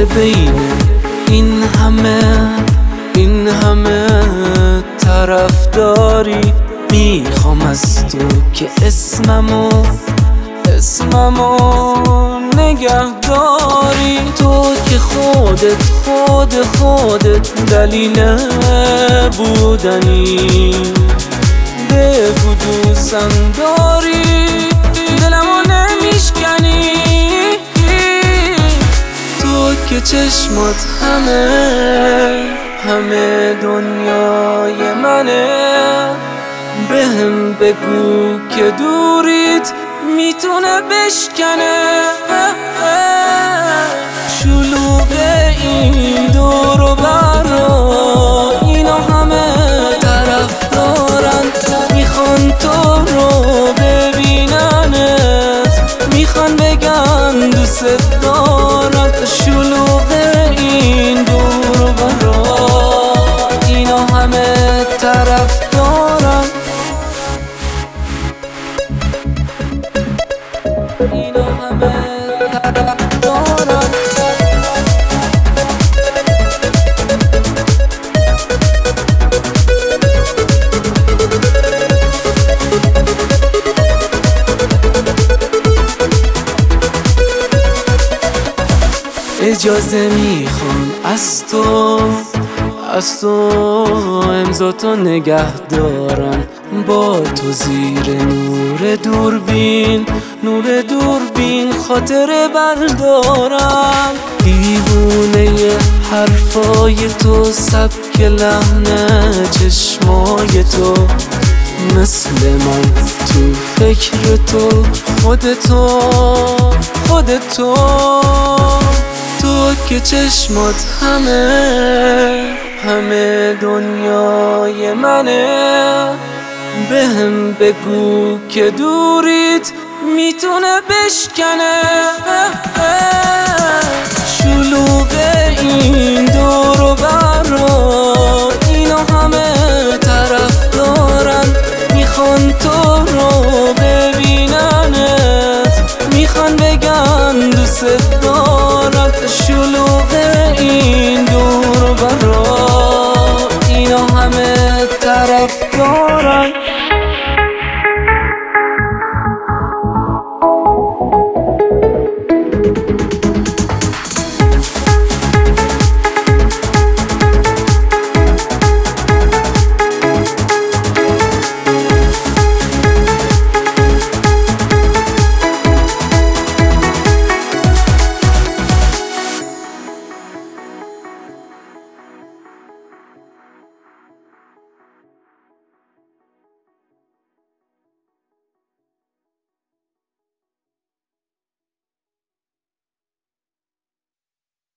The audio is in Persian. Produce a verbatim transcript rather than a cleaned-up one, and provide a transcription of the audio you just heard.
بین این همه این همه طرفداری میخوام از تو که اسممو اسممو نگهداری. تو که خودت خود خودت دلیل بودنی، بگو دوستم داری دلمو نمیشکنی. تو که چشمات همه همه دنیای منه، بهم بگو که دوریت میتونه بشکنه. شلوغ این دور و برا اینا همه طرف دارن، میخوان تو رو ببیننت، میخوان بگن دوست دارن. شلوغ این دور و برا اینا همه طرف دارن، اینا همه طرف دارن. اجازه میخوام از تو از تو امضا تو نگه دارم، با تو زیر نور دوربین نور دوربین خاطره بردارم. دیوونه حرفای تو، سبک لحن چشمای تو، مثل من تو فکر تو، خودتو خودتو. تو که چشمات همه همه دنیای منه، بهم بگو که دوریت میتونه بشکنه.